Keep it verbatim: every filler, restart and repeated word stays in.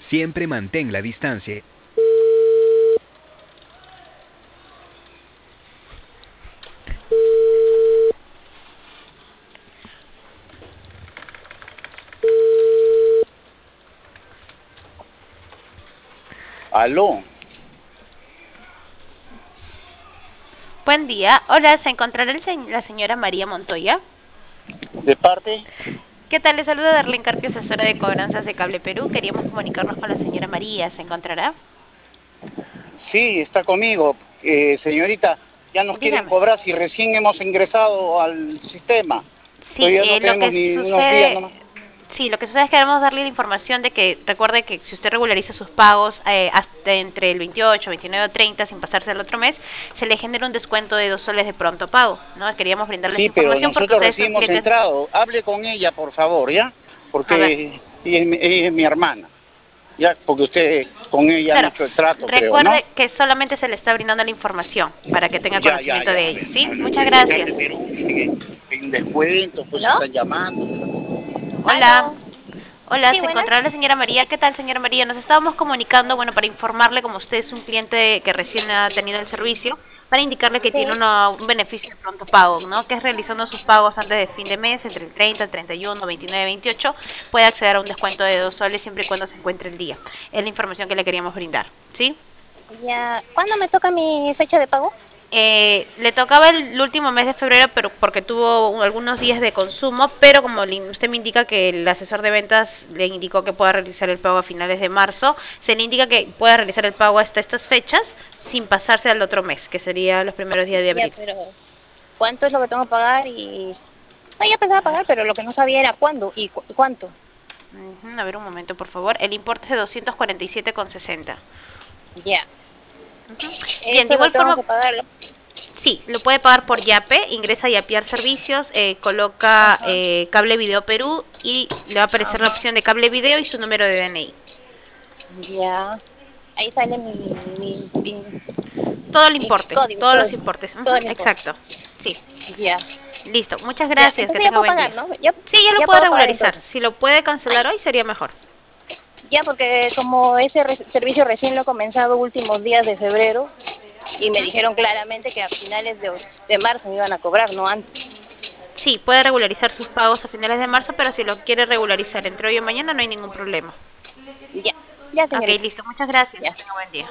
Siempre mantén la distancia. Aló, Buen día. Hola, ¿se encontrará el se- la señora María Montoya? ¿de parte? ¿Qué tal? Le saluda Darlene Carpio, asesora de cobranzas de Cable Perú. Queríamos comunicarnos con la señora María. ¿Se encontrará? Sí, está conmigo. Eh, señorita, ya nos quieren Dígame. cobrar si recién hemos ingresado al sistema. Sí, Todavía no eh, lo tenemos que ni unos días sucede, nomás. sí, lo que sucede es que queremos darle la información de que recuerde que si usted regulariza sus pagos eh, hasta entre el veintiocho, veintinueve o treinta sin pasarse al otro mes, se le genera un descuento de dos soles de pronto pago, ¿no? Queríamos brindarles Sí, pero información porque nosotros ustedes recién son hemos clientes. entrado. Hable con ella, por favor, ¿ya? A ver, Porque ella es mi, ella es mi hermana. Ya, porque usted con ella han claro, hecho el trato, creo, ¿no? recuerde que solamente se le está brindando la información para que tenga Ya, ya, conocimiento ya. de A ello, ver, ¿sí? a ver, Muchas de Cable gracias. Perú, dicen que hay un descuento, pues ¿No? están llamando. Hola. ¿Aló? Hola, Sí, se buenas. encontrará la señora María. ¿Qué tal, señora María? Nos estábamos comunicando, bueno, para informarle, como usted es un cliente que recién ha tenido el servicio, para indicarle que tiene Sí. una- un beneficio de pronto pago, ¿no? Que es realizando sus pagos antes de fin de mes, entre el treinta, el treinta y uno, veintinueve, veintiocho, puede acceder a un descuento de dos soles siempre y cuando se encuentre el día. Es la información que le queríamos brindar, ¿sí? Ya. ¿Cuándo me toca mi fecha de pago? Eh, le tocaba el último mes de febrero, pero porque tuvo un- algunos días de consumo, pero como le- usted me indica que el asesor de ventas le indicó que pueda realizar el pago a finales de marzo, se le indica que pueda realizar el pago hasta estas fechas sin pasarse al otro mes, que sería los primeros días de Ya, abril. pero ¿cuánto es lo que tengo que pagar? Y no, ya pensaba pagar, pero lo que no sabía era cuándo y cu- cuánto. Ujú, a ver un momento, por favor. El importe es de doscientos cuarenta y siete con sesenta. Ya. Bien, de Eso lo igual tengo forma, que pagarlo. sí, lo puede pagar por Yape, ingresa a Yapear Servicios, eh, coloca Ajá. eh, Cable Video Perú y le va a aparecer la Ajá. opción de Cable Video y su número de D N I. Ya. Ahí sale mi, mi, mi, Todo el mi importe, código, todos todo, los importes. Ujú, todo el importe. exacto. Sí, Ya. listo. Muchas Ya. gracias, que Entonces ya tenga puedo buen pagar, día. ¿no? Ya, Sí, ya lo ya puede puedo pagar regularizar. entonces. Si lo puede cancelar Ay, hoy sería mejor. ya, porque como ese re- servicio recién lo he comenzado últimos días de febrero y me Ujú. dijeron claramente que a finales de, de marzo me iban a cobrar, no antes. Sí, puede regularizar sus pagos a finales de marzo, pero si lo quiere regularizar entre hoy y mañana no hay ningún problema. Ya, ya, Ok, señorita. listo. Muchas gracias, Ya. que tenga buen día.